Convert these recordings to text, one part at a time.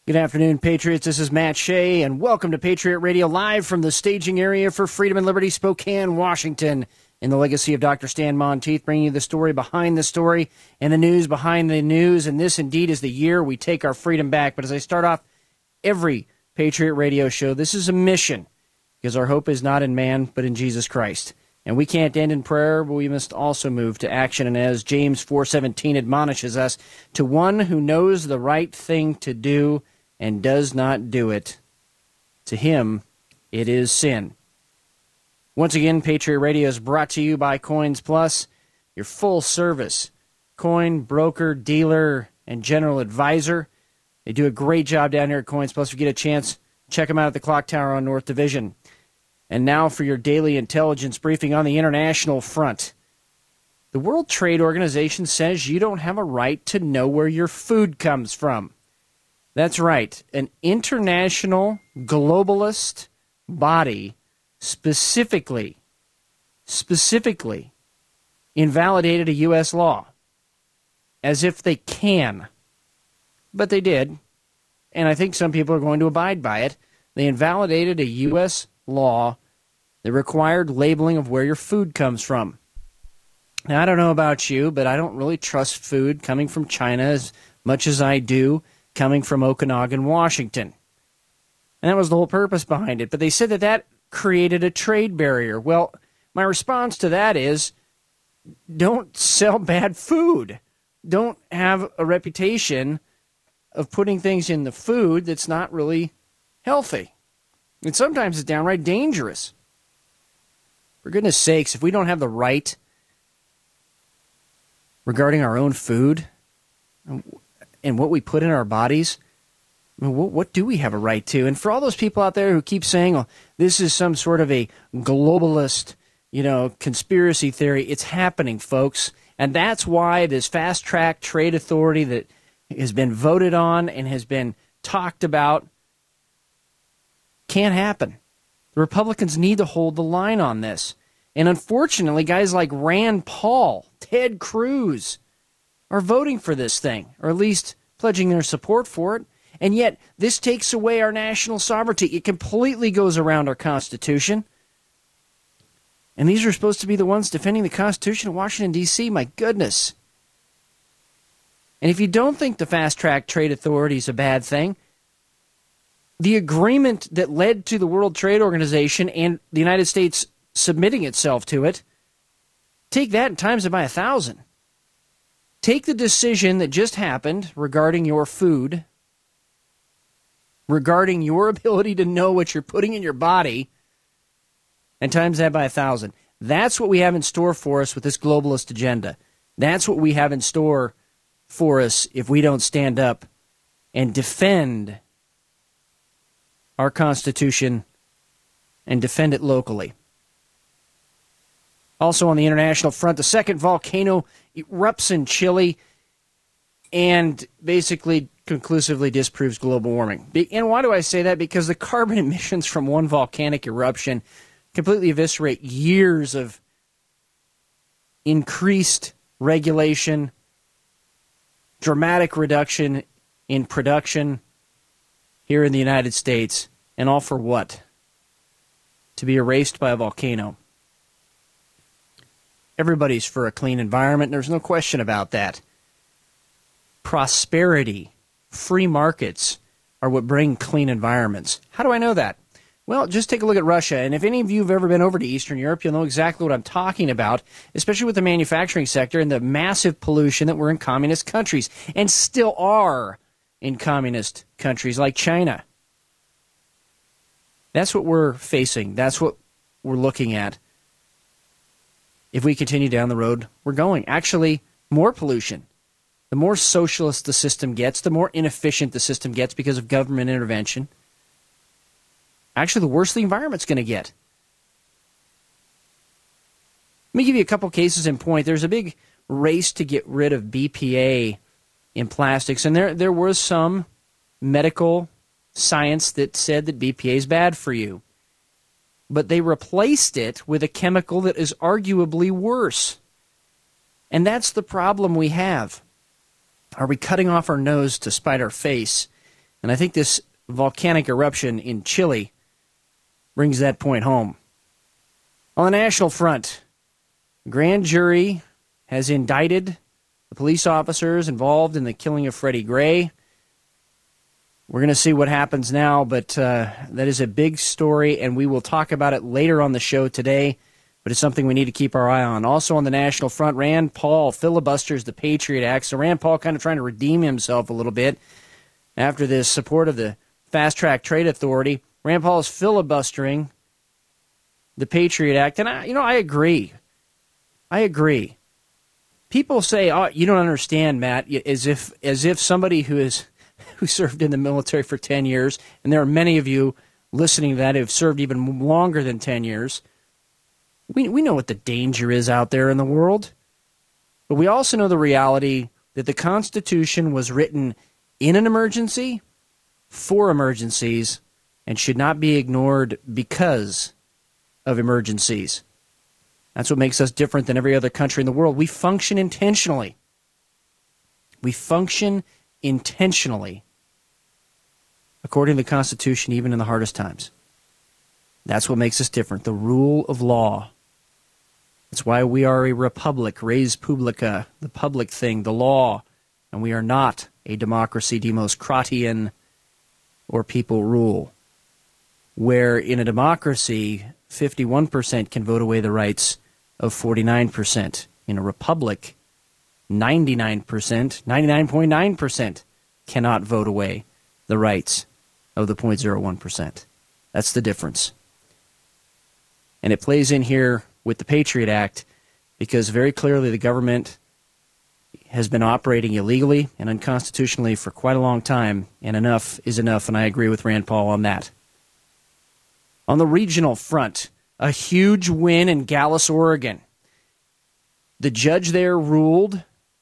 Good afternoon, Patriots. This is Matt Shea, and welcome to Patriot Radio live from the staging area for Freedom and Liberty, Spokane, Washington, in the legacy of Dr. Stan Monteith, bringing you the story behind the story and the news behind the news. And this indeed is the year we take our freedom back. But as I start off every Patriot Radio show, this is a mission, because our hope is not in man, but in Jesus Christ. And we can't end in prayer, but we must also move to action. And as James 4:17 admonishes us, to one who knows the right thing to do and does not do it, to him it is sin. Once again, Patriot Radio is brought to you by Coins Plus, your full-service coin broker, dealer, and general advisor. They do a great job down here at Coins Plus. If you get a chance, check them out at the Clock Tower on North Division. And now for your daily intelligence briefing on the international front. The World Trade Organization says you don't have a right to know where your food comes from. That's right. An international globalist body specifically invalidated a U.S. law, as if they can. But they did, and I think some people are going to abide by it. They invalidated a U.S. law that required labeling of where your food comes from. Now, I don't know about you, but I don't really trust food coming from China as much as I do coming from Okanagan, Washington. And that was the whole purpose behind it. But they said that that created a trade barrier. Well, my response to that is, don't sell bad food. Don't have a reputation of putting things in the food that's not really healthy. And sometimes it's downright dangerous. For goodness sakes, if we don't have the right regarding our own food and what we put in our bodies, I mean, what do we have a right to? And for all those people out there who keep saying, oh, this is some sort of a globalist, conspiracy theory, it's happening, folks. And that's why this fast-track trade authority that has been voted on and has been talked about can't happen. The Republicans need to hold the line on this. And unfortunately, guys like Rand Paul, Ted Cruz, are voting for this thing, or at least pledging their support for it. And yet, this takes away our national sovereignty. It completely goes around our Constitution. And these are supposed to be the ones defending the Constitution in Washington, D.C. My goodness. And if you don't think the fast-track trade authority is a bad thing, the agreement that led to the World Trade Organization and the United States submitting itself to it, take that and times it by 1,000. Take the decision that just happened regarding your food, regarding your ability to know what you're putting in your body, and times that by 1,000. That's what we have in store for us with this globalist agenda. That's what we have in store for us if we don't stand up and defend our Constitution and defend it locally. Also on the international front, the second volcano erupts in Chile and basically conclusively disproves global warming. And why do I say that? Because the carbon emissions from one volcanic eruption completely eviscerate years of increased regulation, dramatic reduction in production here in the United States, and all for what? To be erased by a volcano. Everybody's for a clean environment. There's no question about that. Prosperity, free markets are what bring clean environments. How do I know that? Well, just take a look at Russia. And if any of you have ever been over to Eastern Europe, you'll know exactly what I'm talking about, especially with the manufacturing sector and the massive pollution that we're in communist countries and still are in communist countries like China. That's what we're facing. That's what we're looking at. If we continue down the road we're going. Actually, more pollution. The more socialist the system gets, the more inefficient the system gets because of government intervention. Actually, the worse the environment's going to get. Let me give you a couple cases in point. There's a big race to get rid of BPA in plastics, and there was some medical science that said that BPA is bad for you. But they replaced it with a chemical that is arguably worse. And that's the problem we have. Are we cutting off our nose to spite our face And I think this volcanic eruption in Chile brings that point home. On the national front, the grand jury has indicted the police officers involved in the killing of Freddie Gray. We're going to see what happens now, but that is a big story, and we will talk about it later on the show today, but it's something we need to keep our eye on. Also on the national front, Rand Paul filibusters the Patriot Act. So Rand Paul kind of trying to redeem himself a little bit after this support of the Fast Track Trade Authority. Rand Paul is filibustering the Patriot Act, and I agree. I agree. People say, "Oh, you don't understand, Matt," as if somebody who served in the military for 10 years, and there are many of you listening to that who have served even longer than 10 years. We know what the danger is out there in the world, but we also know the reality that the Constitution was written in an emergency for emergencies and should not be ignored because of emergencies. That's what makes us different than every other country in the world. We function intentionally. We function intentionally according to the Constitution, even in the hardest times. That's what makes us different, the rule of law. That's why we are a republic, res publica, the public thing, the law, and we are not a democracy, demos Kratian, or people rule, where in a democracy, 51% can vote away the rights of 49%. In a republic, 99%, 99.9% cannot vote away the rights of the 0.01%. That's the difference. And it plays in here with the Patriot Act because very clearly the government has been operating illegally and unconstitutionally for quite a long time, and enough is enough, and I agree with Rand Paul on that. On the regional front, a huge win in Gallus, Oregon. The judge there ruled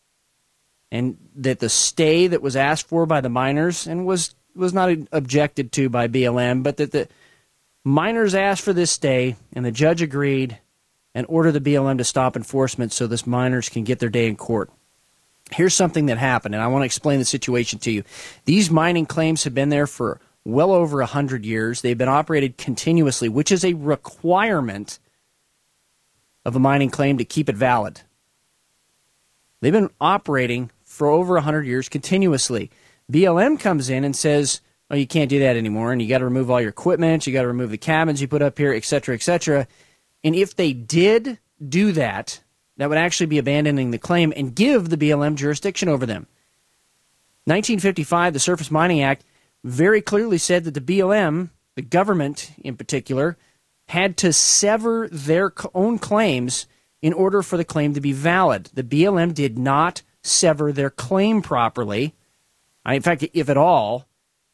and that the stay that was asked for by the miners and was not objected to by BLM, but that the miners asked for this stay and the judge agreed and ordered the BLM to stop enforcement so this miners can get their day in court. Here's something that happened, and I want to explain the situation to you. These mining claims have been there for well over 100 years. They've been operated continuously, which is a requirement of a mining claim to keep it valid. They've been operating for over 100 years continuously. BLM comes in and says, oh, you can't do that anymore, and you got to remove all your equipment, you got to remove the cabins you put up here, et cetera, et cetera. And if they did do that, that would actually be abandoning the claim and give the BLM jurisdiction over them. 1955, the Surface Mining Act, very clearly said that the BLM, the government in particular, had to sever their own claims in order for the claim to be valid. The BLM did not sever their claim properly, in fact, if at all,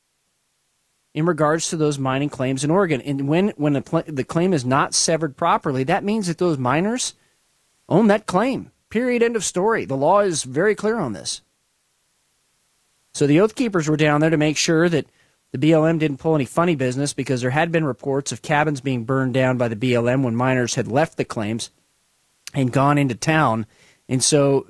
in regards to those mining claims in Oregon. And when the claim is not severed properly, that means that those miners own that claim. Period. End of story. The law is very clear on this. So the Oath Keepers were down there to make sure that the BLM didn't pull any funny business, because there had been reports of cabins being burned down by the BLM when miners had left the claims and gone into town. And so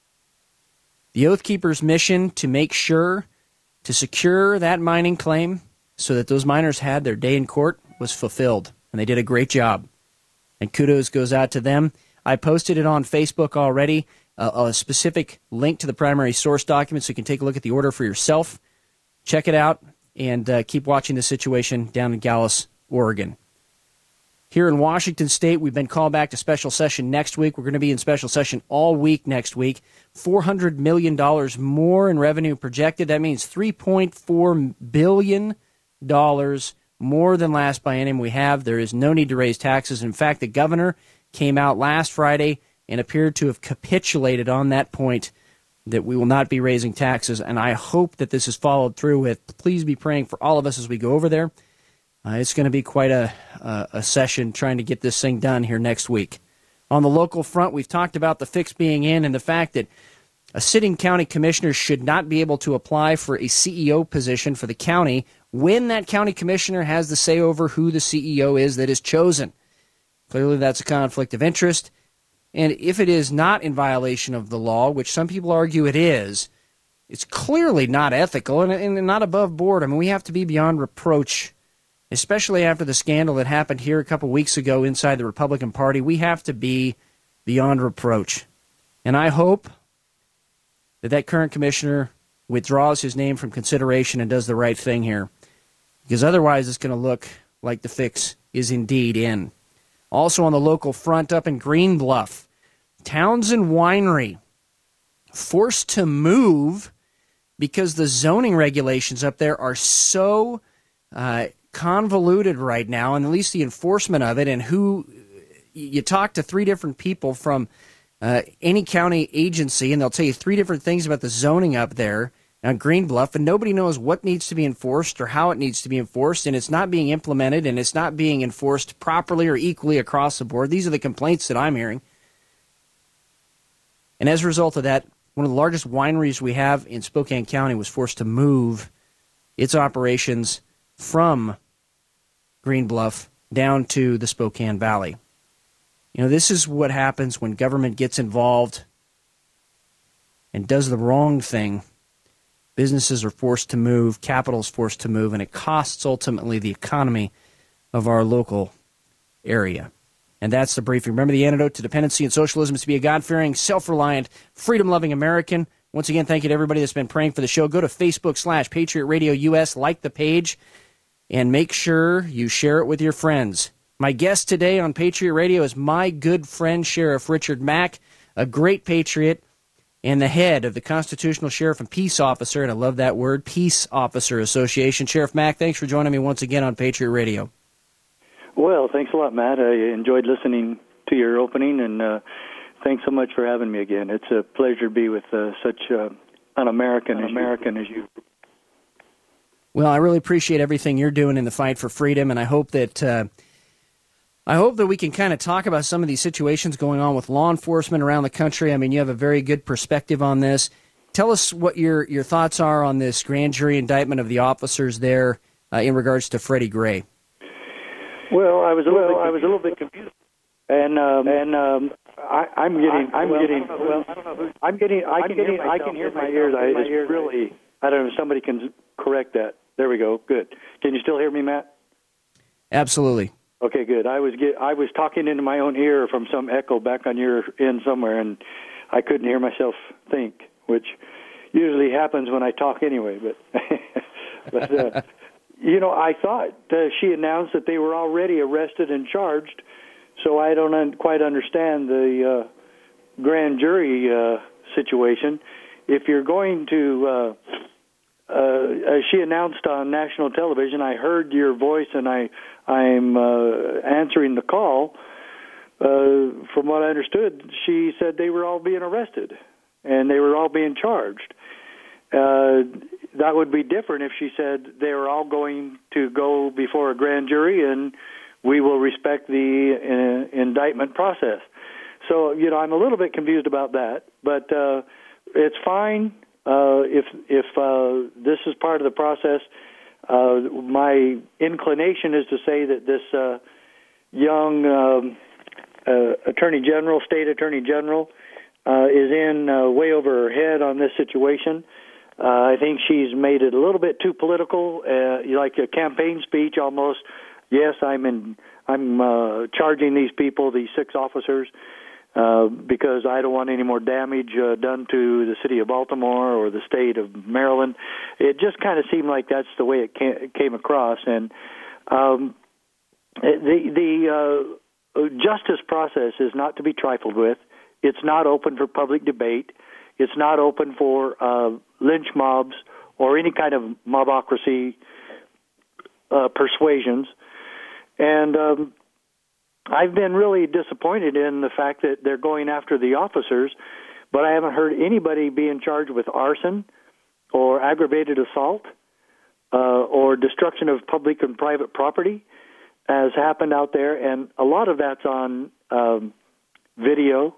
the Oath Keepers' mission to make sure to secure that mining claim so that those miners had their day in court was fulfilled. And they did a great job. And kudos goes out to them. I posted it on Facebook already, a specific link to the primary source document so you can take a look at the order for yourself. Check it out and keep watching the situation down in Gallus, Oregon. Here in Washington State, we've been called back to special session next week. We're going to be in special session all week next week. $400 million more in revenue projected. That means $3.4 billion more than last biennium we have. There is no need to raise taxes. In fact, the governor came out last Friday and appeared to have capitulated on that point that we will not be raising taxes. And I hope that this is followed through with. Please be praying for all of us as we go over there. It's going to be quite a session trying to get this thing done here next week. On the local front, we've talked about the fix being in and the fact that a sitting county commissioner should not be able to apply for a CEO position for the county when that county commissioner has the say over who the CEO is that is chosen. Clearly, that's a conflict of interest. And if it is not in violation of the law, which some people argue it is, it's clearly not ethical and not above board. I mean, we have to be beyond reproach, especially after the scandal that happened here a couple weeks ago inside the Republican Party. We have to be beyond reproach. And I hope that current commissioner withdraws his name from consideration and does the right thing here, because otherwise it's going to look like the fix is indeed in. Also on the local front up in Green Bluff, Townsend Winery forced to move because the zoning regulations up there are so convoluted right now, and at least the enforcement of it, and who you talk to three different people from any county agency, and they'll tell you three different things about the zoning up there on Green Bluff, and nobody knows what needs to be enforced or how it needs to be enforced, and it's not being implemented, and it's not being enforced properly or equally across the board. These are the complaints that I'm hearing. And as a result of that, one of the largest wineries we have in Spokane County was forced to move its operations from Green Bluff down to the Spokane Valley. You know, this is what happens when government gets involved and does the wrong thing. Businesses are forced to move, capital is forced to move, and it costs ultimately the economy of our local area. And that's the briefing. Remember, the antidote to dependency and socialism is to be a God-fearing, self-reliant, freedom-loving American. Once again, thank you to everybody that's been praying for the show. Go to Facebook/Patriot Radio US, like the page, and make sure you share it with your friends. My guest today on Patriot Radio is my good friend, Sheriff Richard Mack, a great patriot and the head of the Constitutional Sheriff and Peace Officer, and I love that word, Peace Officer Association. Sheriff Mack, thanks for joining me once again on Patriot Radio. Well, thanks a lot, Matt. I enjoyed listening to your opening, and thanks so much for having me again. It's a pleasure to be with such an American as you. Well, I really appreciate everything you're doing in the fight for freedom, and I hope that we can kind of talk about some of these situations going on with law enforcement around the country. I mean, you have a very good perspective on this. Tell us what your thoughts are on this grand jury indictment of the officers there in regards to Freddie Gray. Well, I was a little bit confused, and I can hear my ears. I don't know if somebody can correct that. There we go. Good. Can you still hear me, Matt? Absolutely. Okay, good. I was talking into my own ear from some echo back on your end somewhere, and I couldn't hear myself think, which usually happens when I talk anyway. But you know, I thought she announced that they were already arrested and charged, so I don't quite understand the grand jury situation. If you're going to, as she announced on national television, I heard your voice and I'm answering the call. From what I understood, she said they were all being arrested and they were all being charged. That would be different if she said they were all going to go before a grand jury and we will respect the indictment process. So, you know, I'm a little bit confused about that, but it's fine if this is part of the process. My inclination is to say that this young state attorney general, is in way over her head on this situation. I think she's made it a little bit too political, like a campaign speech almost. Yes, I'm charging these people, these 6 officers, because I don't want any more damage done to the city of Baltimore or the state of Maryland. It just kind of seemed like that's the way it came across. And the justice process is not to be trifled with. It's not open for public debate. It's not open for lynch mobs or any kind of mobocracy persuasions. And I've been really disappointed in the fact that they're going after the officers, but I haven't heard anybody being charged with arson or aggravated assault or destruction of public and private property, as happened out there. And a lot of that's on video.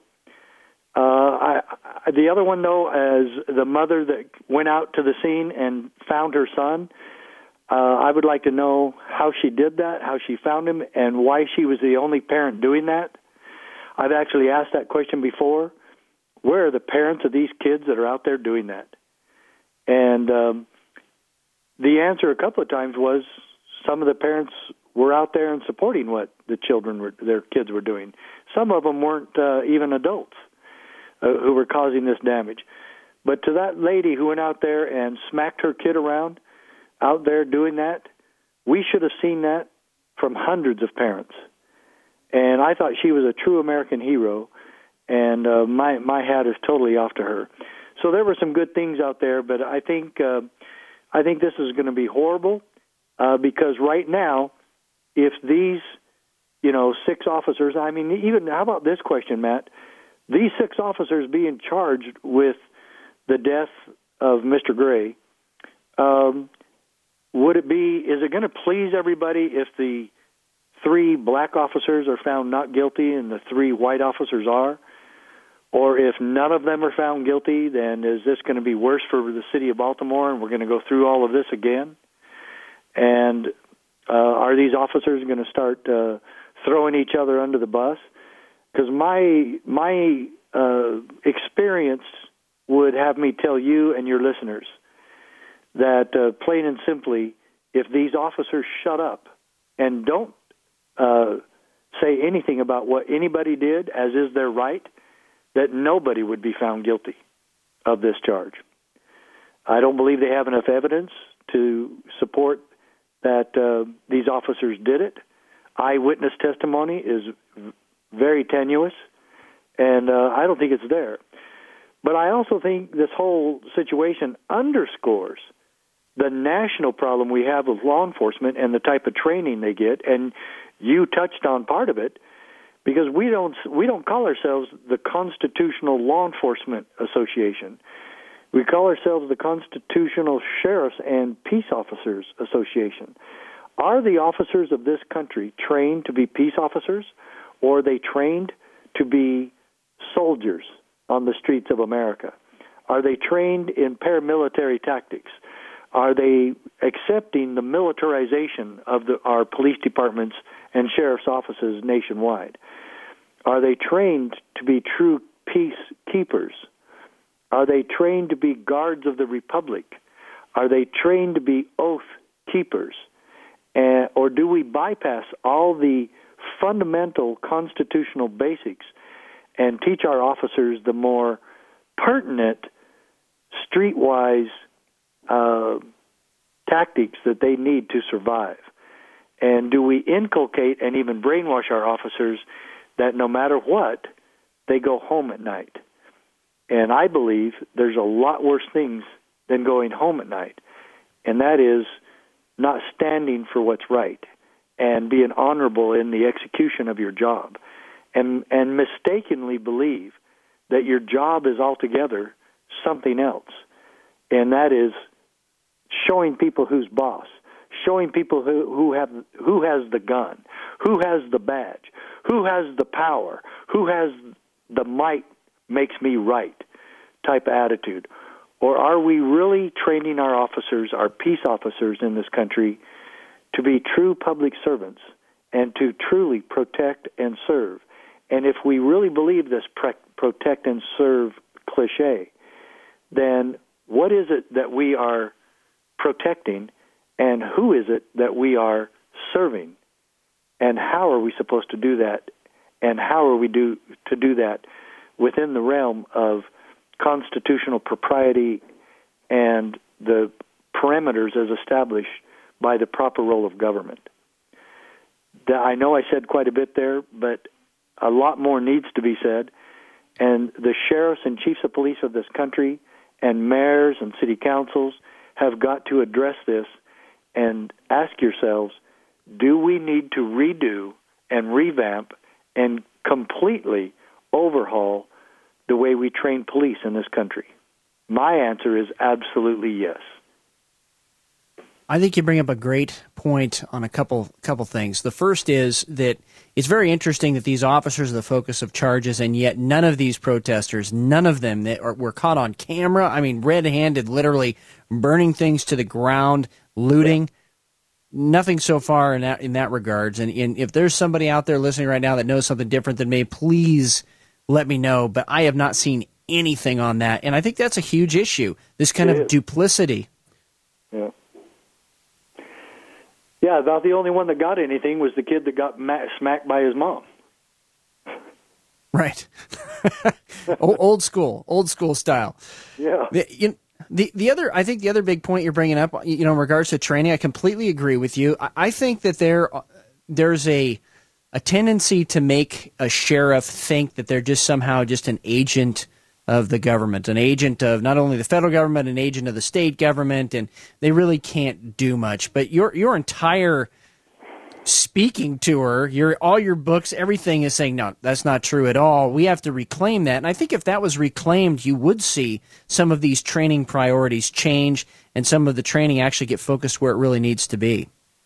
The other one, though, as the mother that went out to the scene and found her son, I would like to know how she did that, how she found him, and why she was the only parent doing that. I've actually asked that question before. Where are the parents of these kids that are out there doing that? And the answer a couple of times was some of the parents were out there and supporting what their kids were doing. Some of them weren't even adults who were causing this damage. But to that lady who went out there and smacked her kid around out there doing that, we should have seen that from hundreds of parents. And I thought she was a true American hero, and my hat is totally off to her. So there were some good things out there, but I think this is going to be horrible because right now, if these 6 officers, I mean, even how about this question, Matt? These 6 officers being charged with the death of Mr. Gray, is it going to please everybody if the 3 black officers are found not guilty and the 3 white officers are? Or if none of them are found guilty, then is this going to be worse for the city of Baltimore and we're going to go through all of this again? And are these officers going to start throwing each other under the bus? Because my experience would have me tell you and your listeners that plain and simply, if these officers shut up and don't say anything about what anybody did, as is their right, that nobody would be found guilty of this charge. I don't believe they have enough evidence to support that these officers did it. Eyewitness testimony is very tenuous, and I don't think it's there. But I also think this whole situation underscores the national problem we have with law enforcement and the type of training they get, and you touched on part of it, because we don't call ourselves the Constitutional Law Enforcement Association. We call ourselves the Constitutional Sheriffs and Peace Officers Association. Are the officers of this country trained to be peace officers, or are they trained to be soldiers on the streets of America? Are they trained in paramilitary tactics? Are they accepting the militarization of our police departments and sheriff's offices nationwide? Are they trained to be true peacekeepers? Are they trained to be guards of the Republic? Are they trained to be oath keepers? Or do we bypass all the fundamental constitutional basics and teach our officers the more pertinent, streetwise tactics that they need to survive? And do we inculcate and even brainwash our officers that no matter what, they go home at night? And I believe there's a lot worse things than going home at night, and that is not standing for what's right and being honorable in the execution of your job, and mistakenly believe that your job is altogether something else, and that is showing people who's boss, showing people who has the gun, who has the badge, who has the power, who has the might makes me right type of attitude. Or are we really training our officers, our peace officers in this country, to be true public servants and to truly protect and serve? And if we really believe this protect and serve cliche, then what is it that we are protecting, and who is it that we are serving? And how are we supposed to do that? And how are we to do that within the realm of constitutional propriety and the parameters as established by the proper role of government? I know I said quite a bit there, but a lot more needs to be said. And the sheriffs and chiefs of police of this country and mayors and city councils have got to address this and ask yourselves, do we need to redo and revamp and completely overhaul the way we train police in this country? My answer is absolutely yes. I think you bring up a great point on a couple things. The first is that it's very interesting that these officers are the focus of charges, and yet none of these protesters, none of them that were caught on camera, I mean, red-handed, literally burning things to the ground, looting. Nothing so far in that regards. And if there's somebody out there listening right now that knows something different than me, please let me know. But I have not seen anything on that. And I think that's a huge issue, this kind of duplicity. Yeah. Yeah, about the only one that got anything was the kid that got smacked by his mom. Right. old school style. Yeah. The other, I think the other big point you're bringing up, in regards to training, I completely agree with you. I think that there's a tendency to make a sheriff think that they're just somehow just an agent of the government, an agent of not only the federal government, an agent of the state government, and they really can't do much. But your entire speaking tour, all your books, everything is saying, no, that's not true at all. We have to reclaim that. And I think if that was reclaimed, you would see some of these training priorities change and some of the training actually get focused where it really needs to be.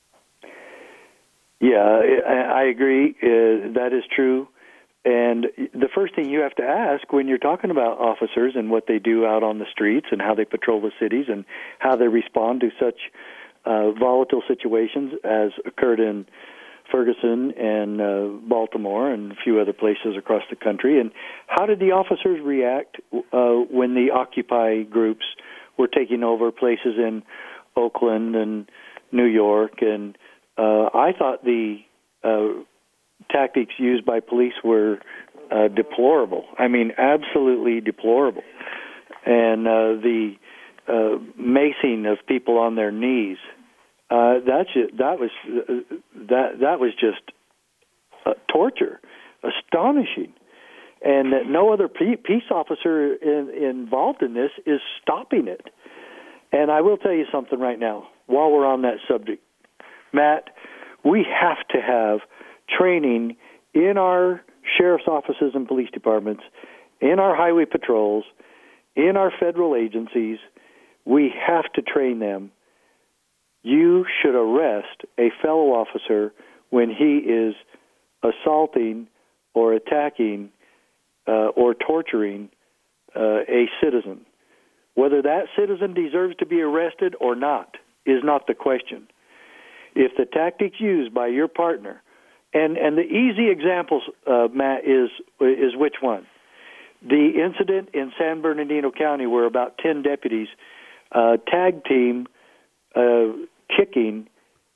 Yeah, I agree. That is true. And the first thing you have to ask when you're talking about officers and what they do out on the streets and how they patrol the cities and how they respond to such volatile situations as occurred in Ferguson and Baltimore and a few other places across the country, and how did the officers react when the Occupy groups were taking over places in Oakland and New York? And I thought the tactics used by police were deplorable. I mean, absolutely deplorable. And the macing of people on their knees. That was just torture, astonishing, and that no other peace officer involved in this is stopping it. And I will tell you something right now, while we're on that subject, Matt, we have to have training in our sheriff's offices and police departments, in our highway patrols, in our federal agencies. We have to train them. You should arrest a fellow officer when he is assaulting or attacking or torturing a citizen. Whether that citizen deserves to be arrested or not is not the question. If the tactics used by your partner, and the easy examples, Matt, is which one? The incident in San Bernardino County where about 10 deputies tag team kicking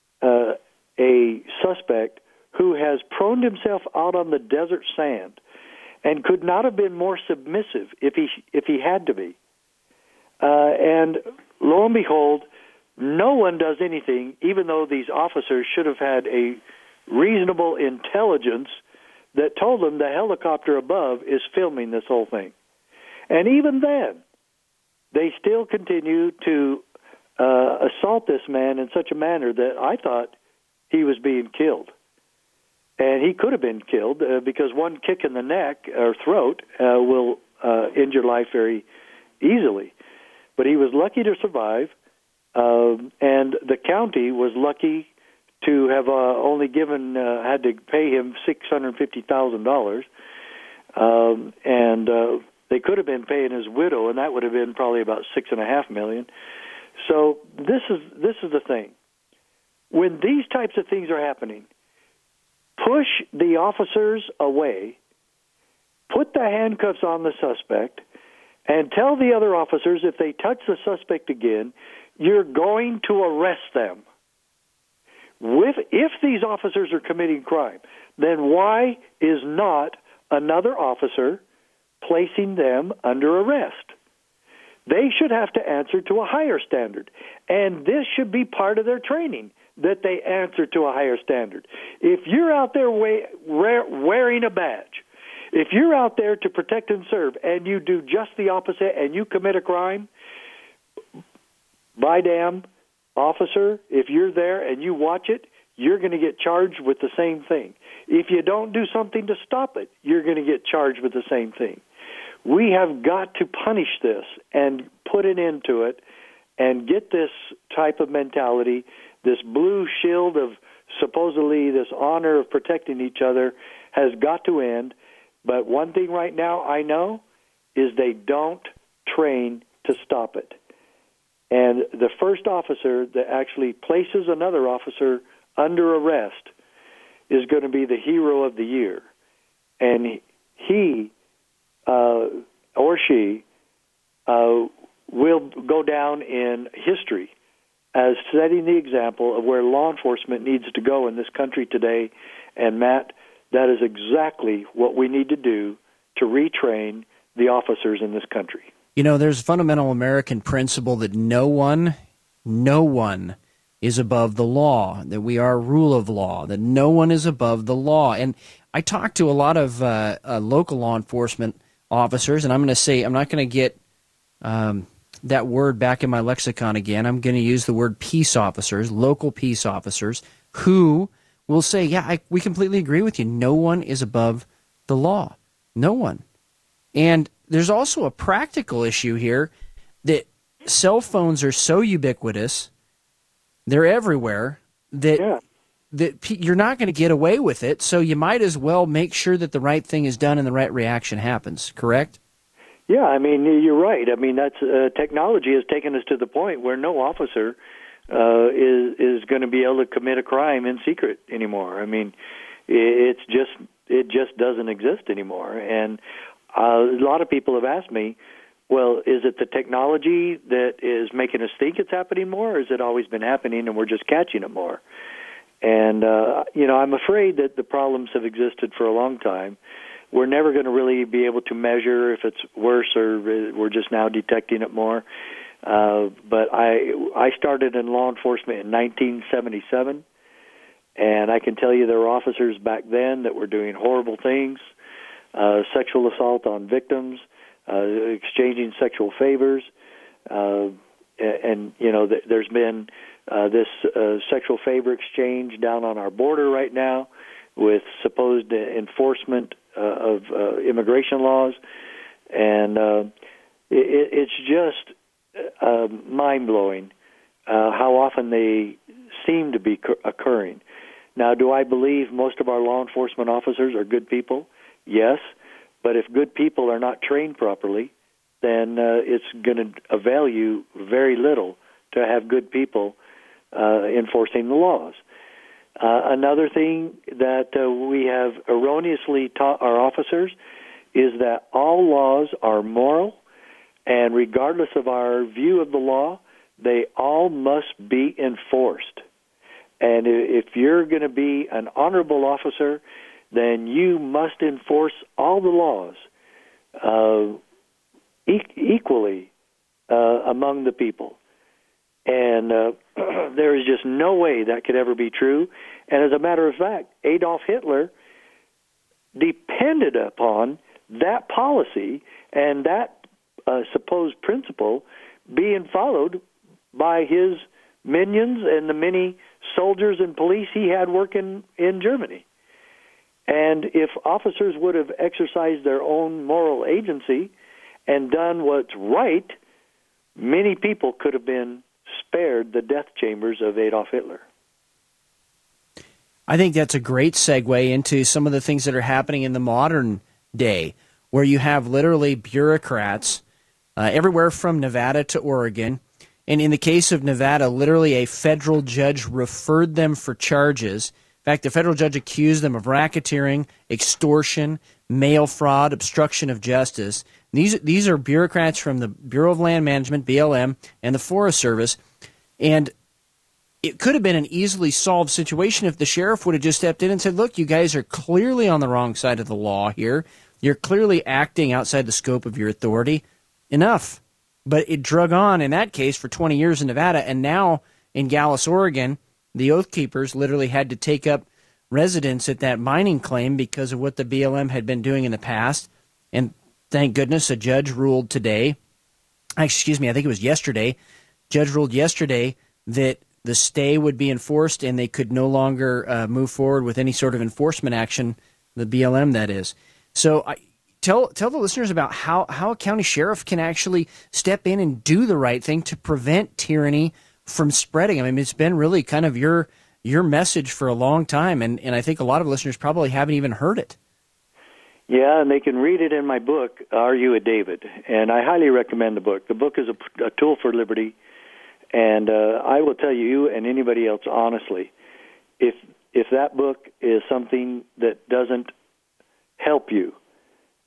a suspect who has proned himself out on the desert sand and could not have been more submissive if he had to be. And lo and behold, no one does anything, even though these officers should have had a reasonable intelligence that told them the helicopter above is filming this whole thing. And even then, they still continue to assault this man in such a manner that I thought he was being killed. And he could have been killed because one kick in the neck or throat will injure life very easily. But he was lucky to survive, and the county was lucky to have only had to pay him $650,000, and they could have been paying his widow, and that would have been probably about $6.5 million. So this is the thing. When these types of things are happening, push the officers away, put the handcuffs on the suspect, and tell the other officers if they touch the suspect again, you're going to arrest them. If these officers are committing crime, then why is not another officer placing them under arrest? They should have to answer to a higher standard, and this should be part of their training, that they answer to a higher standard. If you're out there wearing a badge, if you're out there to protect and serve, and you do just the opposite and you commit a crime, by damn, officer, if you're there and you watch it, you're going to get charged with the same thing. If you don't do something to stop it, you're going to get charged with the same thing. We have got to punish this and put an end to it and get this type of mentality, this blue shield of supposedly this honor of protecting each other has got to end. But one thing right now I know is they don't train to stop it. And the first officer that actually places another officer under arrest is going to be the hero of the year. And he or she will go down in history as setting the example of where law enforcement needs to go in this country today. And, Matt, that is exactly what we need to do to retrain the officers in this country. You know, there's a fundamental American principle that no one is above the law, that we are rule of law, that no one is above the law. And I talked to a lot of local law enforcement officers, and I'm going to say, I'm not going to get that word back in my lexicon again. I'm going to use the word peace officers, local peace officers, who will say, yeah, we completely agree with you. No one is above the law. No one. And there's also a practical issue here that cell phones are so ubiquitous, they're everywhere, that you're not going to get away with it, so you might as well make sure that the right thing is done and the right reaction happens, correct? Yeah, I mean, you're right. I mean, that's technology has taken us to the point where no officer is going to be able to commit a crime in secret anymore. I mean, it just doesn't exist anymore. And a lot of people have asked me, well, is it the technology that is making us think it's happening more, or has it always been happening and we're just catching it more? And, I'm afraid that the problems have existed for a long time. We're never going to really be able to measure if it's worse or we're just now detecting it more. But I started in law enforcement in 1977, and I can tell you there were officers back then that were doing horrible things, sexual assault on victims, exchanging sexual favors, there's been this sexual favor exchange down on our border right now with supposed enforcement of immigration laws, and it's just mind-blowing how often they seem to be occurring. Now, do I believe most of our law enforcement officers are good people? Yes, but if good people are not trained properly, then it's going to avail you very little to have good people enforcing the laws. Another thing that we have erroneously taught our officers is that all laws are moral, and regardless of our view of the law, they all must be enforced. And if you're going to be an honorable officer, then you must enforce all the laws equally among the people. And there is just no way that could ever be true. And as a matter of fact, Adolf Hitler depended upon that policy and that supposed principle being followed by his minions and the many soldiers and police he had working in Germany. And if officers would have exercised their own moral agency and done what's right, many people could have been spared the death chambers of Adolf Hitler. I think that's a great segue into some of the things that are happening in the modern day, where you have literally bureaucrats everywhere from Nevada to Oregon. And in the case of Nevada, literally a federal judge referred them for charges. In fact, the federal judge accused them of racketeering, extortion, mail fraud, obstruction of justice. These are bureaucrats from the Bureau of Land Management, BLM, and the Forest Service. And it could have been an easily solved situation if the sheriff would have just stepped in and said, look, you guys are clearly on the wrong side of the law here. You're clearly acting outside the scope of your authority. Enough. But it drug on in that case for 20 years in Nevada, and now in Gallus, Oregon, the Oath Keepers literally had to take up residence at that mining claim because of what the BLM had been doing in the past. And thank goodness a judge ruled today, I think it was yesterday, judge ruled yesterday that the stay would be enforced and they could no longer move forward with any sort of enforcement action, the BLM that is. So tell the listeners about how a county sheriff can actually step in and do the right thing to prevent tyranny from spreading. I mean, it's been really kind of your message for a long time, and I think a lot of listeners probably haven't even heard it. Yeah, and they can read it in my book, Are You a David? And I highly recommend the book. The book is a tool for liberty, and I will tell you and anybody else honestly, if that book is something that doesn't help you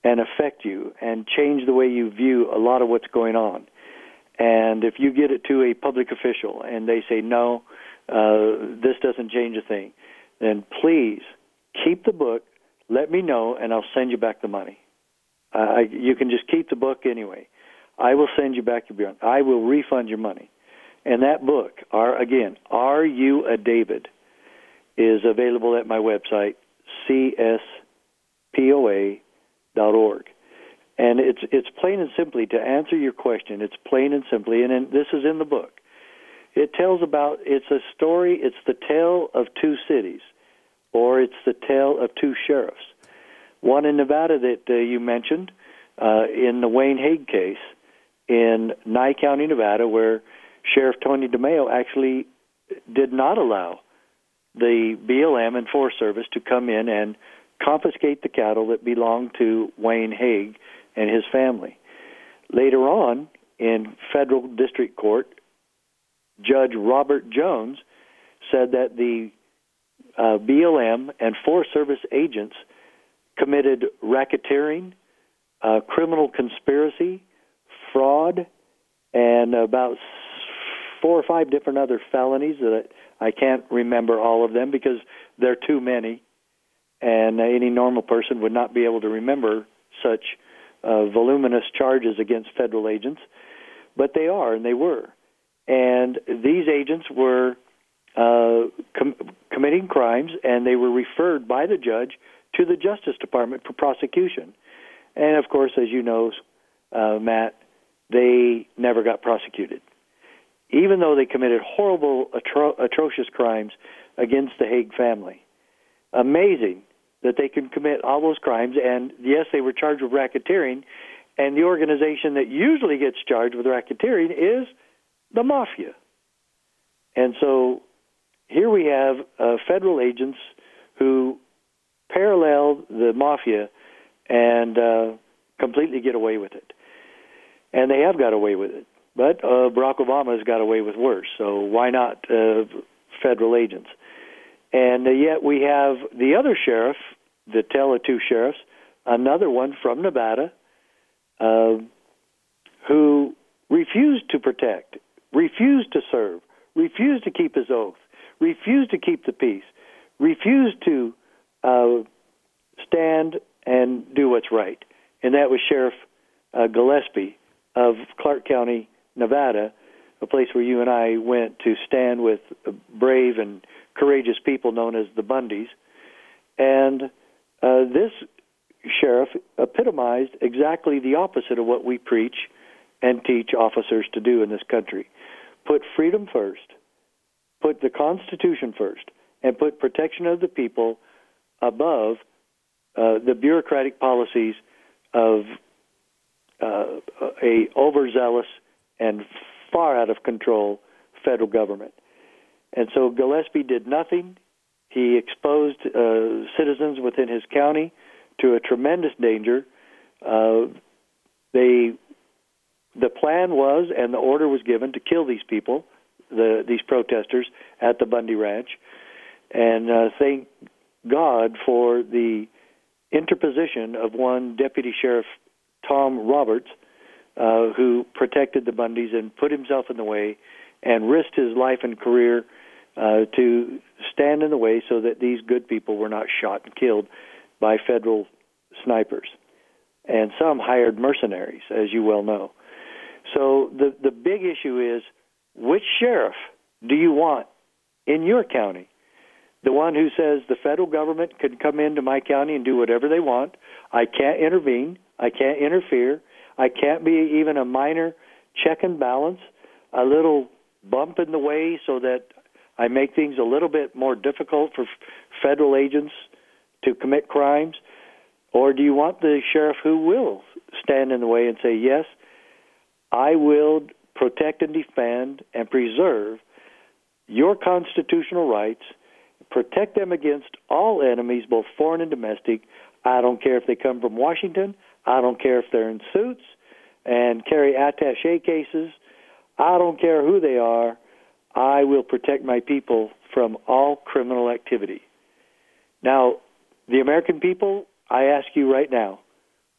and affect you and change the way you view a lot of what's going on. And if you get it to a public official and they say, no, this doesn't change a thing, then please keep the book, let me know, and I'll send you back the money. You can just keep the book anyway. I will send you back your bill. I will refund your money. And that book, again, Are You a David, is available at my website, cspoa.org. And it's plain and simply, to answer your question, it's plain and simply, and this is in the book. It tells about, it's a story, it's the tale of two cities, or it's the tale of two sheriffs. One in Nevada that you mentioned, in the Wayne Hague case in Nye County, Nevada, where Sheriff Tony DeMeo actually did not allow the BLM and Forest Service to come in and confiscate the cattle that belonged to Wayne Hague and his family. Later on, in federal district court, Judge Robert Jones said that the BLM and Forest Service agents committed racketeering, criminal conspiracy, fraud, and about 4 or 5 different other felonies that I can't remember all of them because there are too many, and any normal person would not be able to remember such voluminous charges against federal agents, but they are, and they were. And these agents were committing crimes, and they were referred by the judge to the Justice Department for prosecution. And, of course, as you know, Matt, they never got prosecuted, even though they committed horrible, atrocious crimes against the Hague family. Amazing that they can commit all those crimes, and yes, they were charged with racketeering, and the organization that usually gets charged with racketeering is the mafia. And so here we have federal agents who parallel the mafia and completely get away with it. And they have got away with it. But Barack Obama has got away with worse, so why not federal agents? And yet we have the other sheriff, the tale of two sheriffs, another one from Nevada, who refused to protect, refused to serve, refused to keep his oath, refused to keep the peace, refused to stand and do what's right. And that was Sheriff Gillespie of Clark County, Nevada, a place where you and I went to stand with brave and courageous people known as the Bundys. And this sheriff epitomized exactly the opposite of what we preach and teach officers to do in this country. Put freedom first, put the Constitution first, and put protection of the people above the bureaucratic policies of a overzealous and far out of control federal government. And so Gillespie did nothing. He exposed citizens within his county to a tremendous danger. The plan was, and the order was given, to kill these people, these protesters, at the Bundy Ranch. And thank God for the interposition of one Deputy Sheriff Tom Roberts, who protected the Bundys and put himself in the way and risked his life and career to stand in the way so that these good people were not shot and killed by federal snipers. And some hired mercenaries, as you well know. So the big issue is, which sheriff do you want in your county? The one who says the federal government can come into my county and do whatever they want. I can't intervene. I can't interfere. I can't be even a minor check and balance, a little bump in the way so that I make things a little bit more difficult for federal agents to commit crimes? Or do you want the sheriff who will stand in the way and say, yes, I will protect and defend and preserve your constitutional rights, protect them against all enemies, both foreign and domestic. I don't care if they come from Washington. I don't care if they're in suits and carry attaché cases. I don't care who they are. I will protect my people from all criminal activity. Now, the American people, I ask you right now,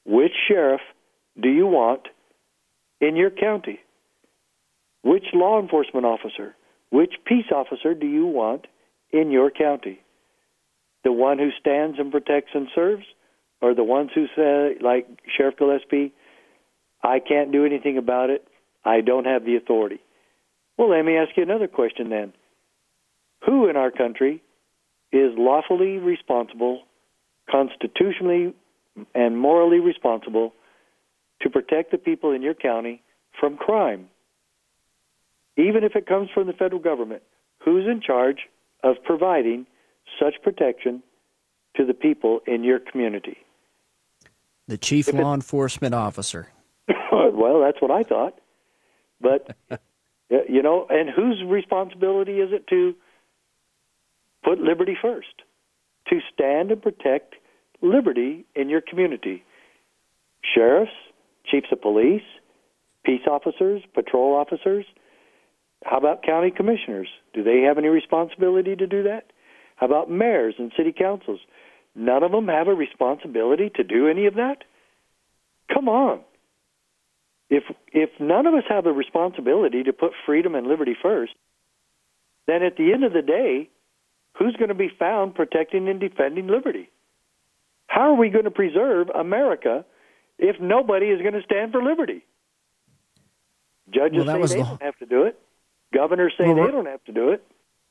which sheriff do you want in your county? Which law enforcement officer, which peace officer do you want in your county? The one who stands and protects and serves, or the ones who say, like Sheriff Gillespie, I can't do anything about it, I don't have the authority? Well, let me ask you another question then. Who in our country is lawfully responsible, constitutionally and morally responsible to protect the people in your county from crime? Even if it comes from the federal government, who's in charge of providing such protection to the people in your community? The chief law enforcement officer. Well, that's what I thought. But, you know, and whose responsibility is it to put liberty first, to stand and protect liberty in your community? Sheriffs, chiefs of police, peace officers, patrol officers. How about county commissioners? Do they have any responsibility to do that? How about mayors and city councils? None of them have a responsibility to do any of that? Come on. If none of us have a responsibility to put freedom and liberty first, then at the end of the day, who's going to be found protecting and defending liberty? How are we going to preserve America if nobody is going to stand for liberty? Judges say they don't have to do it. Governors say they don't have to do it.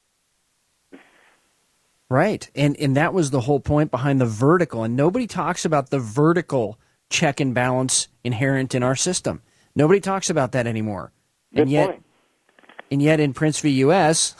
Right. And that was the whole point behind the vertical. And nobody talks about the vertical check and balance inherent in our system. Nobody talks about that anymore. Good point. And yet in Prince v. U.S.,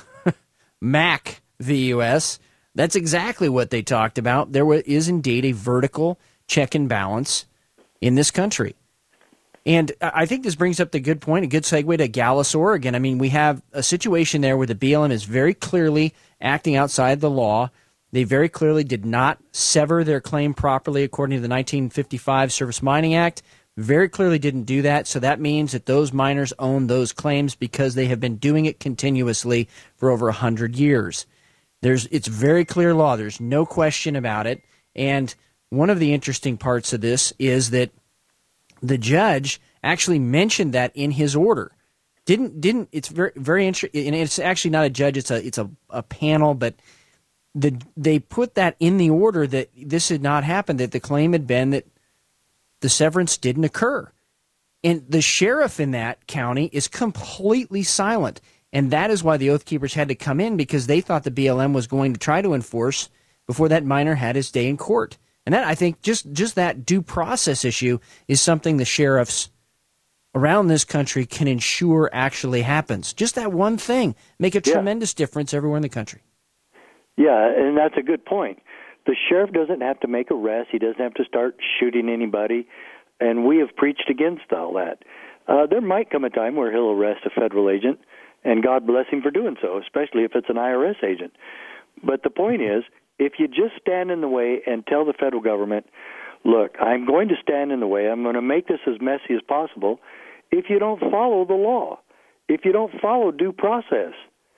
Mac v. U.S., that's exactly what they talked about. There is indeed a vertical check and balance in this country. And I think this brings up the good point, a good segue to Gallus, Oregon. I mean, we have a situation there where the BLM is very clearly acting outside the law. They very clearly did not sever their claim properly according to the 1955 Surface Mining Act. Very clearly didn't do that. So that means that those miners own those claims because they have been doing it continuously for over 100 years. It's very clear law. There's no question about it. And one of the interesting parts of this is that the judge actually mentioned that in his order. It's very interesting, and it's actually not a judge, it's a panel, but they put that in the order that this had not happened, that the claim had been that the severance didn't occur. And the sheriff in that county is completely silent. And that is why the Oath Keepers had to come in, because they thought the BLM was going to try to enforce before that miner had his day in court. And that, I think, just that due process issue is something the sheriffs around this country can ensure actually happens. Just that one thing make a tremendous difference everywhere in the country. Yeah, and that's a good point. The sheriff doesn't have to make arrests. He doesn't have to start shooting anybody. And we have preached against all that. There might come a time where he'll arrest a federal agent, and God bless him for doing so, especially if it's an IRS agent. But the point is, if you just stand in the way and tell the federal government, look, I'm going to stand in the way, I'm going to make this as messy as possible, if you don't follow the law, if you don't follow due process,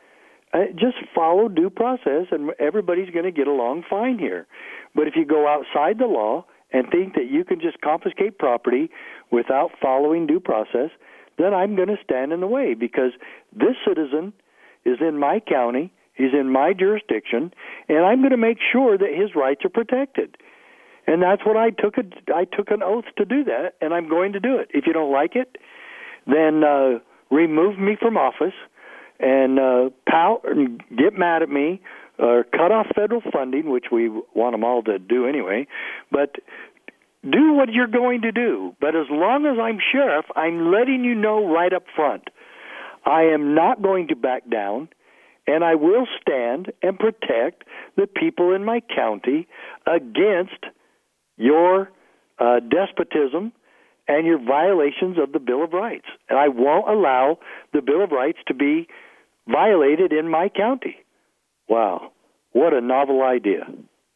just follow due process and everybody's going to get along fine here. But if you go outside the law and think that you can just confiscate property without following due process, then I'm going to stand in the way, because this citizen is in my county, he's in my jurisdiction, and I'm going to make sure that his rights are protected. And that's what I took an oath to do that, and I'm going to do it. If you don't like it, then remove me from office and pout and get mad at me, or cut off federal funding, which we want them all to do anyway. But do what you're going to do. But as long as I'm sheriff, I'm letting you know right up front, I am not going to back down, and I will stand and protect the people in my county against your despotism and your violations of the Bill of Rights. And I won't allow the Bill of Rights to be violated in my county. Wow, what a novel idea.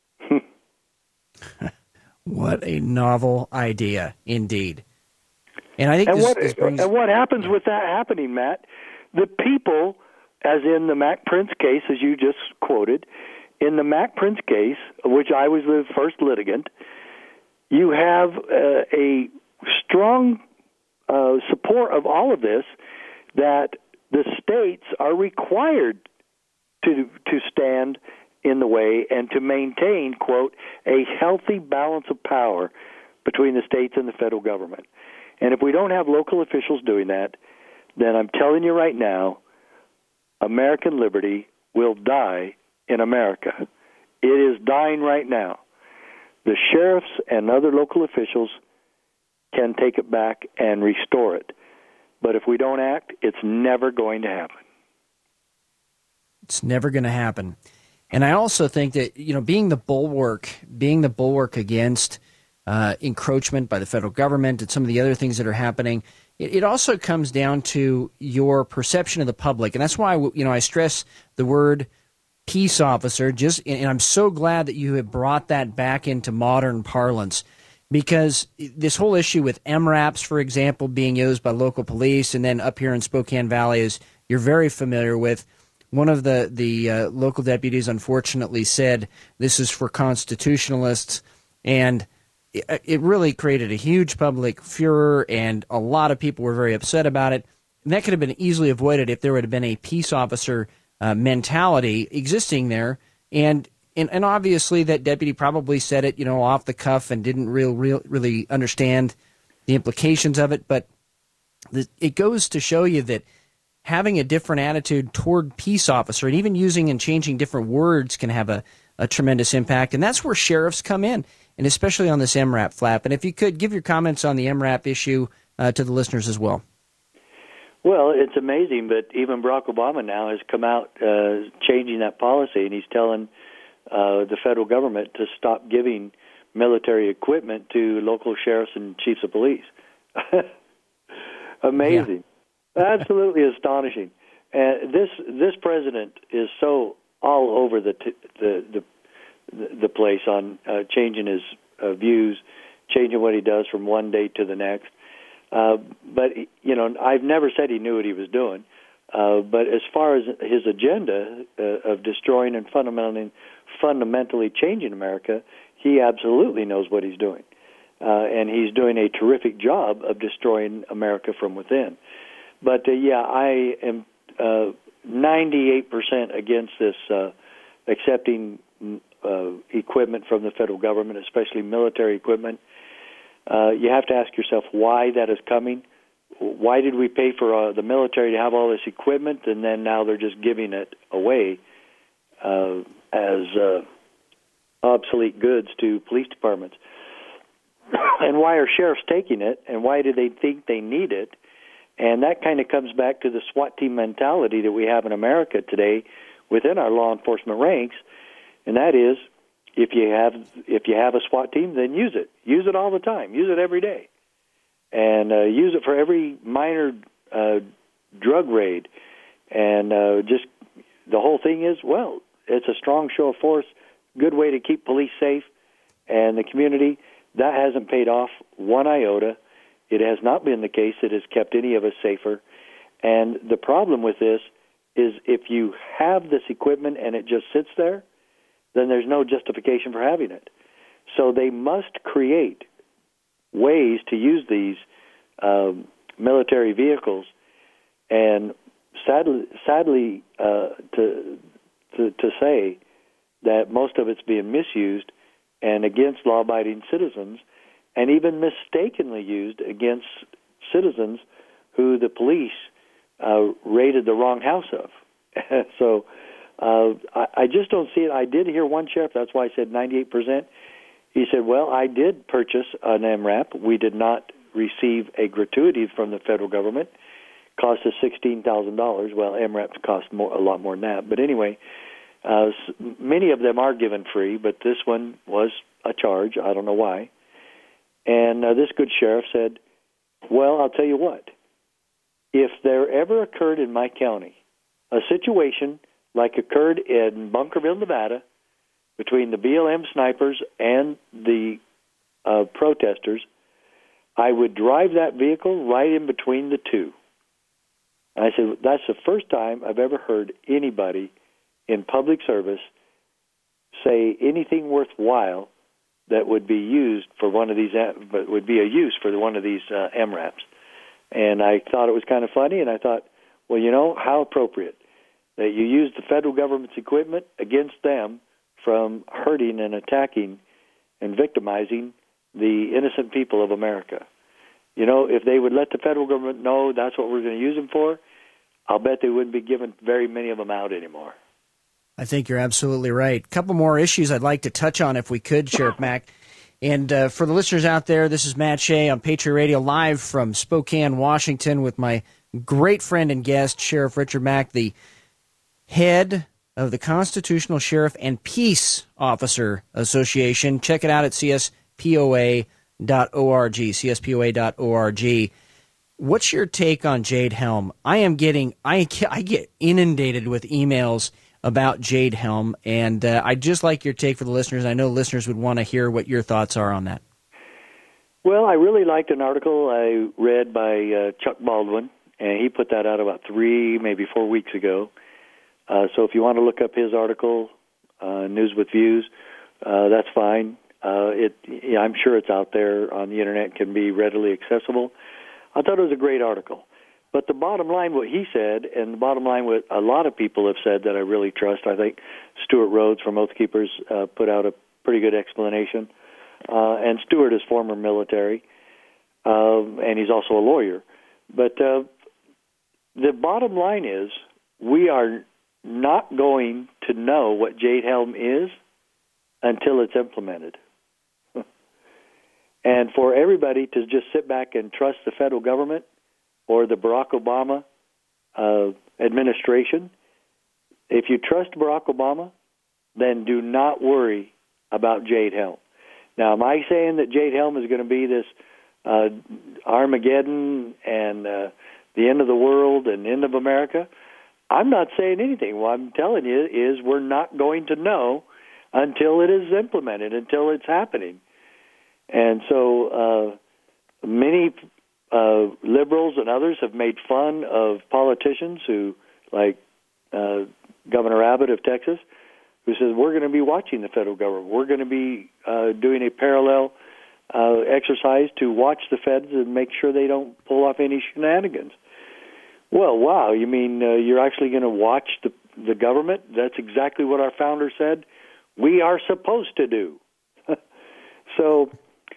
What a novel idea, indeed. And I think what happens with that happening, Matt? The people, as in the Mac Prince case, as you just quoted, in the Mac Prince case, which I was the first litigant, you have a strong support of all of this, that the states are required to stand in the way and to maintain, quote, a healthy balance of power between the states and the federal government. And if we don't have local officials doing that, then I'm telling you right now, American liberty will die in America. It is dying right now. The sheriffs and other local officials can take it back and restore it. But if we don't act, it's never going to happen. It's never going to happen. And I also think that, being the bulwark against encroachment by the federal government and some of the other things that are happening, it also comes down to your perception of the public. And that's why, I stress the word peace officer, and I'm so glad that you have brought that back into modern parlance, because this whole issue with MRAPs, for example, being used by local police, and then up here in Spokane Valley, as you're very familiar with, one of the local deputies unfortunately said this is for constitutionalists, and it really created a huge public furor, and a lot of people were very upset about it. And that could have been easily avoided if there would have been a peace officer mentality existing there. And obviously that deputy probably said it, off the cuff and didn't really understand the implications of it. But it goes to show you that having a different attitude toward peace officer, and even using and changing different words, can have a tremendous impact. And that's where sheriffs come in, and especially on this MRAP flap. And if you could give your comments on the MRAP issue to the listeners as well. Well, it's amazing, but even Barack Obama now has come out changing that policy, and he's telling the federal government to stop giving military equipment to local sheriffs and chiefs of police. Amazing. Yeah. Absolutely astonishing. And this president is so all over the place on changing his views, changing what he does from one day to the next. But, I've never said he knew what he was doing. But as far as his agenda of destroying and fundamentally changing America, he absolutely knows what he's doing. And he's doing a terrific job of destroying America from within. But, I am 98% against this accepting equipment from the federal government, especially military equipment. You have to ask yourself why that is coming. Why did we pay for the military to have all this equipment, and then now they're just giving it away as obsolete goods to police departments? And why are sheriffs taking it, and why do they think they need it? And that kind of comes back to the SWAT team mentality that we have in America today within our law enforcement ranks, and that is, if you have a SWAT team, then use it. Use it all the time. Use it every day. And use it for every minor drug raid. And just the whole thing is, well, it's a strong show of force, good way to keep police safe and the community. That hasn't paid off one iota. It has not been the case that has kept any of us safer. And the problem with this is, if you have this equipment and it just sits there, then there's no justification for having it. So they must create ways to use these military vehicles, and sadly to say that most of it's being misused and against law-abiding citizens, and even mistakenly used against citizens who the police raided the wrong house of. So I just don't see it. I did hear one sheriff, that's why I said 98%. He said, well, I did purchase an MRAP. We did not receive a gratuity from the federal government. Cost us $16,000. Well, MRAPs cost a lot more than that. But anyway, many of them are given free, but this one was a charge. I don't know why. And this good sheriff said, well, I'll tell you what. If there ever occurred in my county a situation like occurred in Bunkerville, Nevada, between the BLM snipers and the protesters, I would drive that vehicle right in between the two. And I said, that's the first time I've ever heard anybody in public service say anything worthwhile that would be used for one of these, but would be a use for one of these MRAPs. And I thought it was kind of funny, and I thought, well, you know, how appropriate that you use the federal government's equipment against them from hurting and attacking and victimizing the innocent people of America. You know, if they would let the federal government know that's what we're going to use them for, I'll bet they wouldn't be giving very many of them out anymore. I think you're absolutely right. A couple more issues I'd like to touch on if we could, Sheriff Mack. And for the listeners out there, this is Matt Shea on Patriot Radio live from Spokane, Washington, with my great friend and guest, Sheriff Richard Mack, the head of the Constitutional Sheriff and Peace Officer Association. Check it out at cspoa.org, cspoa.org. What's your take on Jade Helm? I get inundated with emails about Jade Helm, and I'd just like your take for the listeners. I know listeners would want to hear what your thoughts are on that. Well, I really liked an article I read by Chuck Baldwin, and he put that out about 3, maybe 4 weeks ago. So if you want to look up his article, News with Views, that's fine. I'm sure it's out there on the Internet, can be readily accessible. I thought it was a great article. But the bottom line, what he said, and the bottom line, what a lot of people have said that I really trust, I think Stuart Rhodes from Oath Keepers put out a pretty good explanation. And Stuart is former military, and he's also a lawyer. But the bottom line is we are not going to know what Jade Helm is until it's implemented. And for everybody to just sit back and trust the federal government or the Barack Obama administration, if you trust Barack Obama, then do not worry about Jade Helm. Now, am I saying that Jade Helm is going to be this Armageddon and the end of the world and end of America? I'm not saying anything. What I'm telling you is we're not going to know until it is implemented, until it's happening. And so many liberals and others have made fun of politicians who, like Governor Abbott of Texas, who says, we're going to be watching the federal government. We're going to be doing a parallel exercise to watch the feds and make sure they don't pull off any shenanigans. Well, wow, you mean you're actually going to watch the government? That's exactly what our founder said we are supposed to do. So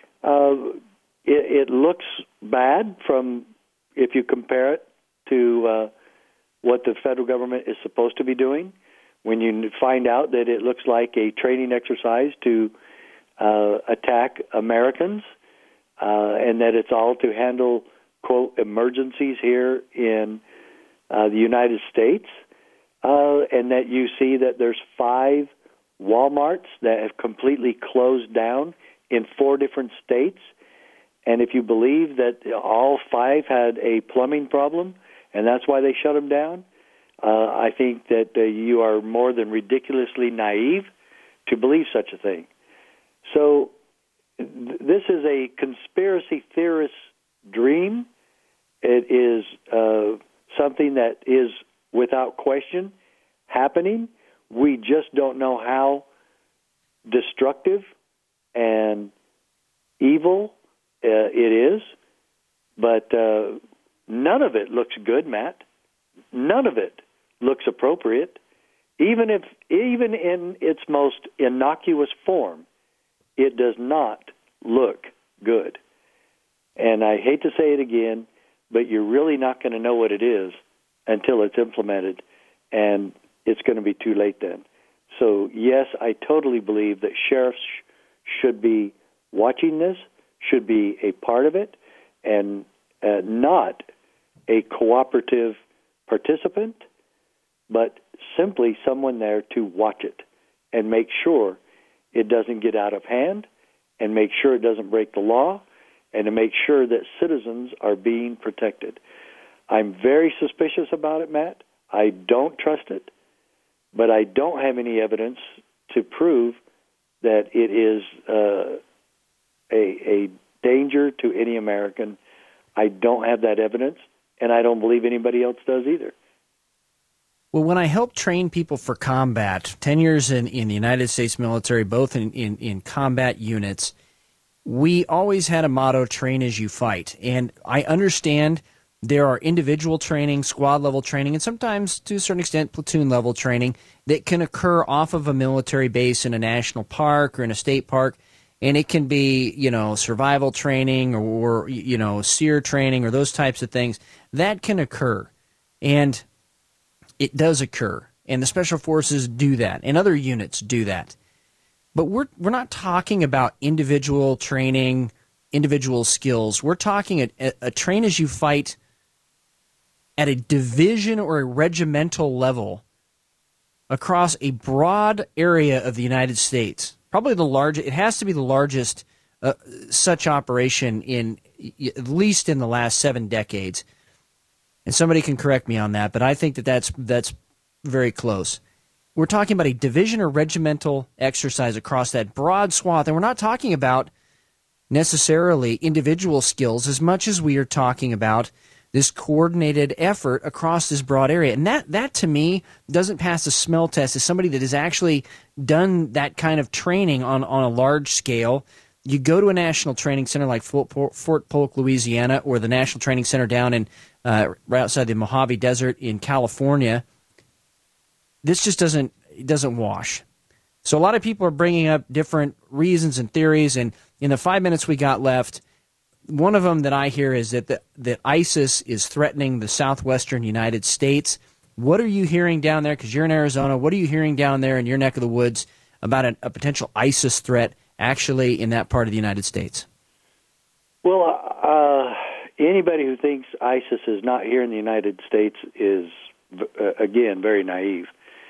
it looks bad from if you compare it to what the federal government is supposed to be doing. When you find out that it looks like a training exercise to attack Americans, and that it's all to handle, quote, emergencies here in the United States, and that you see that there's 5 Walmarts that have completely closed down in 4 different states. And if you believe that all 5 had a plumbing problem, and that's why they shut them down, I think that you are more than ridiculously naive to believe such a thing. So this is a conspiracy theorist's dream. It is something that is, without question, happening. We just don't know how destructive and evil it is. But none of it looks good, Matt. None of it looks appropriate. Even in its most innocuous form, it does not look good. And I hate to say it again, but you're really not going to know what it is until it's implemented, and it's going to be too late then. So, yes, I totally believe that sheriffs should be watching this, should be a part of it, and not a cooperative participant, but simply someone there to watch it and make sure it doesn't get out of hand, and make sure it doesn't break the law, and to make sure that citizens are being protected. I'm very suspicious about it, Matt. I don't trust it, but I don't have any evidence to prove that it is a danger to any American. I don't have that evidence, and I don't believe anybody else does either. Well, when I help train people for combat, 10 years in the United States military, both in combat units, we always had a motto, train as you fight. And I understand there are individual training, squad level training, and sometimes to a certain extent platoon level training that can occur off of a military base in a national park or in a state park. And it can be, survival training or SEER training or those types of things. That can occur. And it does occur. And the Special Forces do that. And other units do that. But we're not talking about individual training, individual skills. We're talking a train as you fight at a division or a regimental level across a broad area of the United States. Probably the largest. It has to be the largest such operation in at least in the last 7 decades. And somebody can correct me on that, but I think that's very close. We're talking about a division or regimental exercise across that broad swath, and we're not talking about necessarily individual skills as much as we are talking about this coordinated effort across this broad area. And that to me doesn't pass the smell test as somebody that has actually done that kind of training on a large scale. You go to a national training center like Fort Polk, Louisiana, or the National Training Center down in right outside the Mojave Desert in California. This just doesn't wash. So a lot of people are bringing up different reasons and theories, and in the 5 minutes we got left, one of them that I hear is that ISIS is threatening the southwestern United States. What are you hearing down there? Because you're in Arizona. What are you hearing down there in your neck of the woods about a potential ISIS threat actually in that part of the United States? Well, anybody who thinks ISIS is not here in the United States is, again, very naive.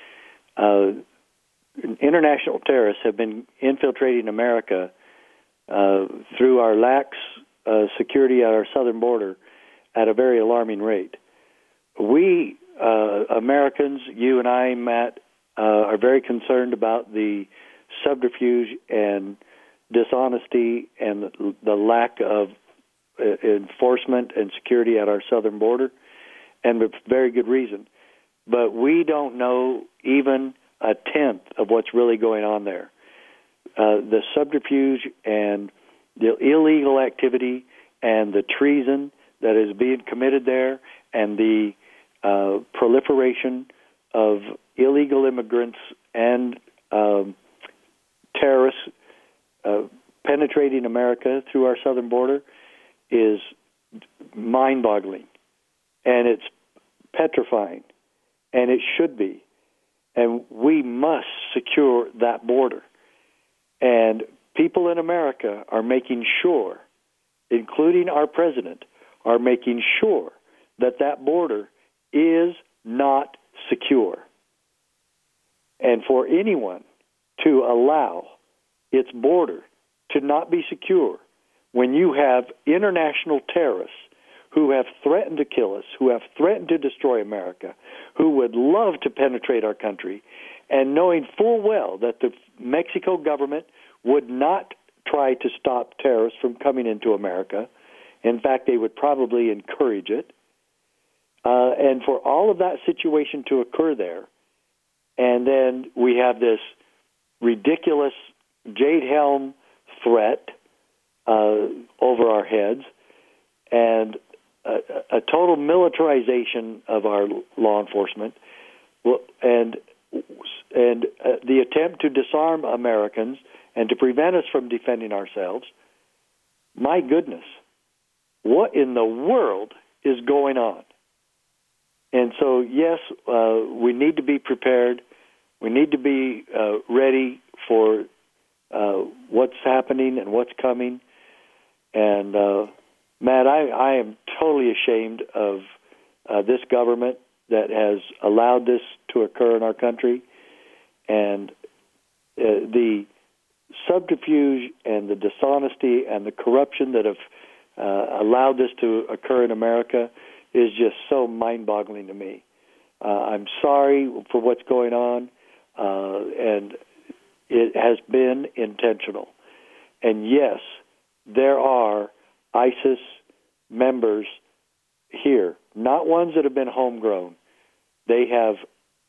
International terrorists have been infiltrating America through our lax security at our southern border at a very alarming rate. We, Americans, you and I, Matt, are very concerned about the subterfuge and dishonesty and the lack of enforcement and security at our southern border, and with very good reason. But we don't know even a tenth of what's really going on there. The subterfuge and the illegal activity and the treason that is being committed there and the proliferation of illegal immigrants and terrorists penetrating America through our southern border is mind-boggling, and it's petrifying, and it should be. And we must secure that border. And people in America are making sure, including our president, are making sure that that border is not secure. And for anyone to allow its border to not be secure when you have international terrorists who have threatened to kill us, who have threatened to destroy America, who would love to penetrate our country, and knowing full well that the Mexico government would not try to stop terrorists from coming into America. In fact, they would probably encourage it. And for all of that situation to occur there, and then we have this ridiculous Jade Helm threat over our heads, and a total militarization of our law enforcement, and the attempt to disarm Americans and to prevent us from defending ourselves. My goodness, what in the world is going on? And so, yes, we need to be prepared. We need to be ready for what's happening and what's coming. And, Matt, I am totally ashamed of this government that has allowed this to occur in our country. And the subterfuge and the dishonesty and the corruption that have allowed this to occur in America is just so mind-boggling to me. I'm sorry for what's going on, and it has been intentional. And yes, there are ISIS members here, not ones that have been homegrown. They have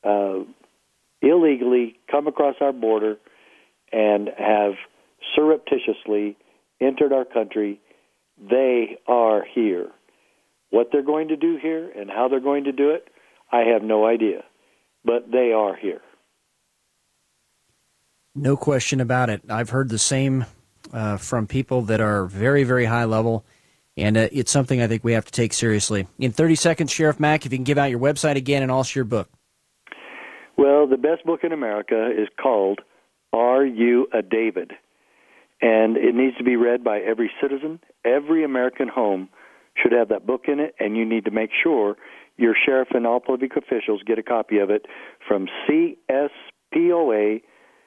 illegally come across our border and have surreptitiously entered our country, they are here. What they're going to do here and how they're going to do it, I have no idea. But they are here. No question about it. I've heard the same from people that are very, very high level, and it's something I think we have to take seriously. In 30 seconds, Sheriff Mack, if you can give out your website again and also your book. Well, the best book in America is called Are You a David? And it needs to be read by every citizen. Every American home should have that book in it, and you need to make sure your sheriff and all public officials get a copy of it from CSPOA.org,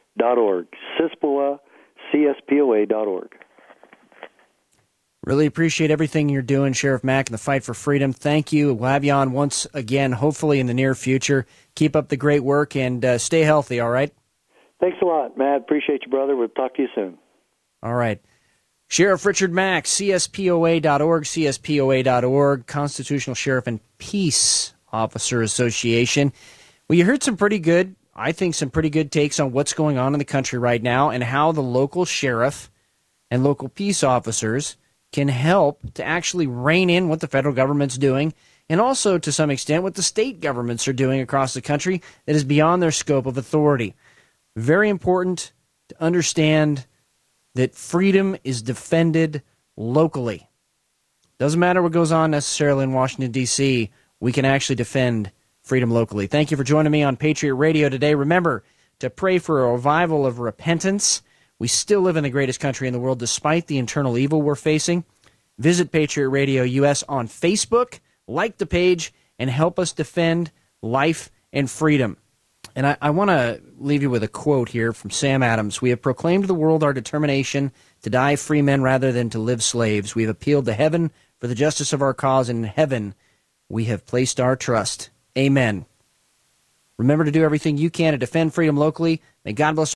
CSPOA.org. Really appreciate everything you're doing, Sheriff Mack, in the fight for freedom. Thank you. We'll have you on once again, hopefully in the near future. Keep up the great work and stay healthy, all right? Thanks a lot, Matt. Appreciate you, brother. We'll talk to you soon. All right. Sheriff Richard Mack, CSPOA.org, CSPOA.org, Constitutional Sheriff and Peace Officer Association. Well, you heard some pretty good takes on what's going on in the country right now and how the local sheriff and local peace officers can help to actually rein in what the federal government's doing, and also, to some extent, what the state governments are doing across the country that is beyond their scope of authority. Very important to understand that freedom is defended locally. Doesn't matter what goes on necessarily in Washington, D.C., we can actually defend freedom locally. Thank you for joining me on Patriot Radio today. Remember to pray for a revival of repentance. We still live in the greatest country in the world despite the internal evil we're facing. Visit Patriot Radio US on Facebook, like the page, and help us defend life and freedom. And I want to leave you with a quote here from Sam Adams. We have proclaimed to the world our determination to die free men rather than to live slaves. We have appealed to heaven for the justice of our cause, and in heaven we have placed our trust. Amen. Remember to do everything you can to defend freedom locally. May God bless